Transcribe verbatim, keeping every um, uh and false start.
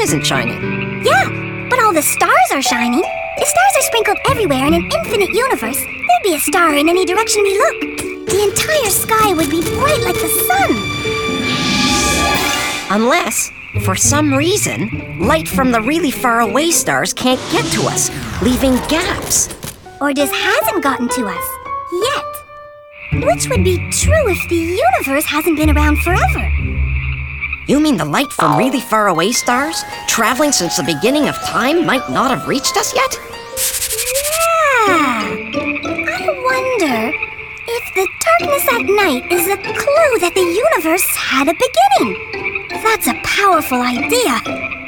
isn't shining. Yeah, but all the stars are shining. If stars are sprinkled everywhere in an infinite universe, there'd be a star in any direction we look. The entire sky would be bright like the sun. Unless, for some reason, light from the really far away stars can't get to us, leaving gaps. Or just hasn't gotten to us. Yet. Which would be true if the universe hasn't been around forever. You mean the light from really far away stars, traveling since the beginning of time, might not have reached us yet? Yeah. I wonder if the darkness at night is a clue that the universe had a beginning. That's a powerful idea.